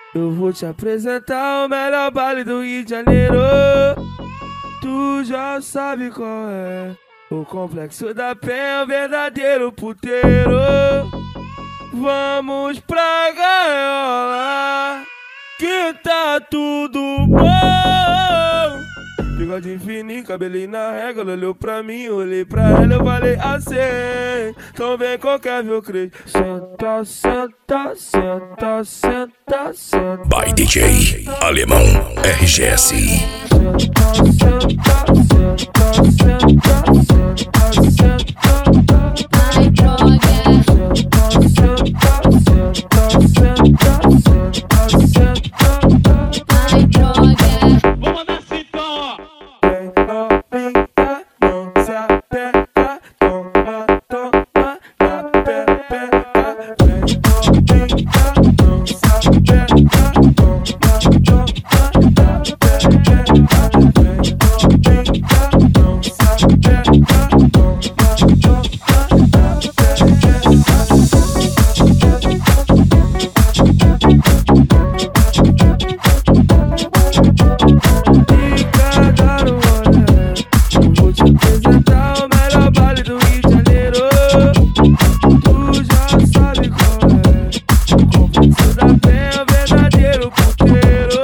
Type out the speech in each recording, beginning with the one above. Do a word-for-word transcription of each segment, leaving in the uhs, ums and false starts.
Eu vou te apresentar o melhor baile do Rio de Janeiro. Tu já sabe qual é. O Complexo da Penha, verdadeiro puteiro. Vamos pra gaiola, que tá tudo bom. Bigode fininho, cabelinho na régua. Ela olhou pra mim, olhei pra ela, eu falei assim: então vem qualquer viu crente. Senta, senta, senta, senta, senta. By D J Alemão R G S. Senta, senta, senta, senta, senta, senta. Ai, droga. Senta, senta, senta, senta, senta, senta. Ai, droga. Vou mandar assim então, ó. Vem novinha, não se apega, toma, toma, na pepeca. Vem novinha, não se apega, toma, toma, na pepeca. Vem novinha, não se apega, toma, toma, na Vou te apresentar o melhor baile do Rio de Janeiro. Tu já sabe qual é. O Complexo da Penha, verdadeiro puteiro.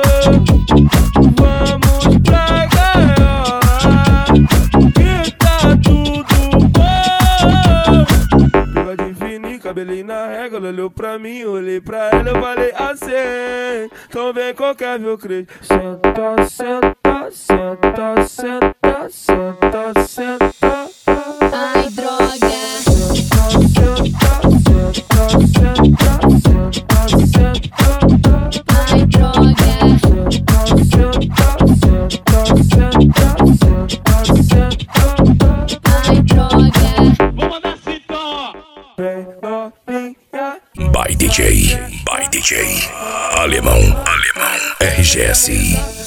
Vamos pra gaiola, que tá tudo bom. Bigode fininho, cabelinho na régua. Ela olhou pra mim, olhei pra ela, eu falei assim: então vem qualquer viu crente. Senta, senta, senta, senta, senta, senta. Ai, droga. Senta, senta, senta, senta, senta. Ai, droga. Senta, senta, senta, senta, senta. Ai, droga. Vou mandar assim então, ó. Vem novinha. By D J, by D J Alemão, Alemão R G S.